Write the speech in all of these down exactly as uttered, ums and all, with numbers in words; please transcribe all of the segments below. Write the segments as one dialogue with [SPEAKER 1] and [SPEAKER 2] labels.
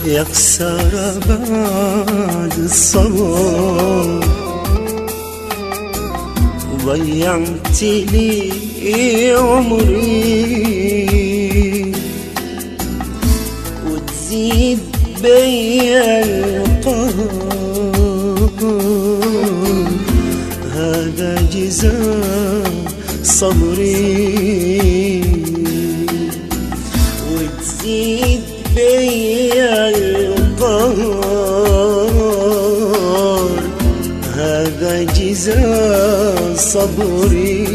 [SPEAKER 1] يا خسارة بعد الصبر ضيعت لي عمري وتزيد بيا القهر، هذا جزاء صبري وتزيد بيا القهر، هذا جزاء صبري.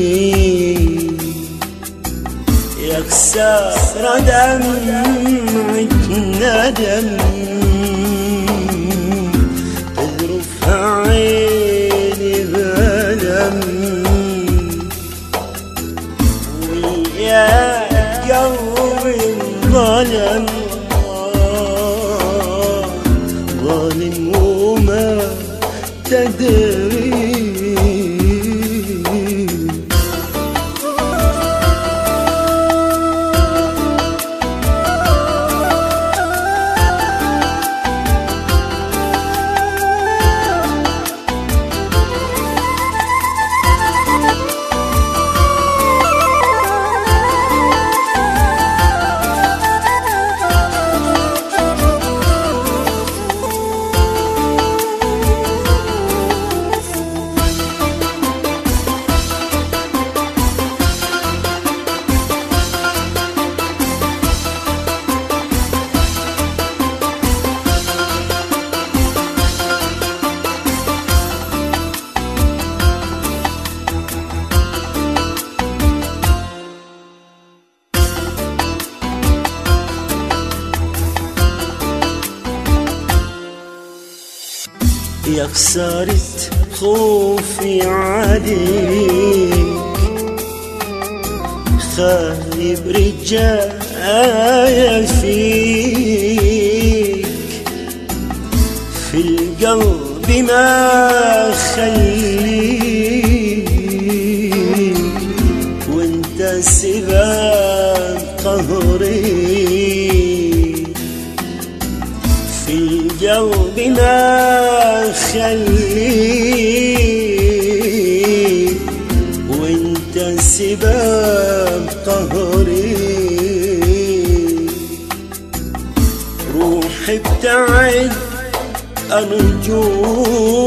[SPEAKER 1] يا خسارة دمعة ندم تذرفها عيني بألم، ويا قلبي ظلم ظالم وما تدري. يا خسارة خوفي عليك خايب رجايا فيك، في القلب ما خليك وانت سباب قهري، في القلب ما خليك وانت سباب قهري. روحي ابتعد أرجوك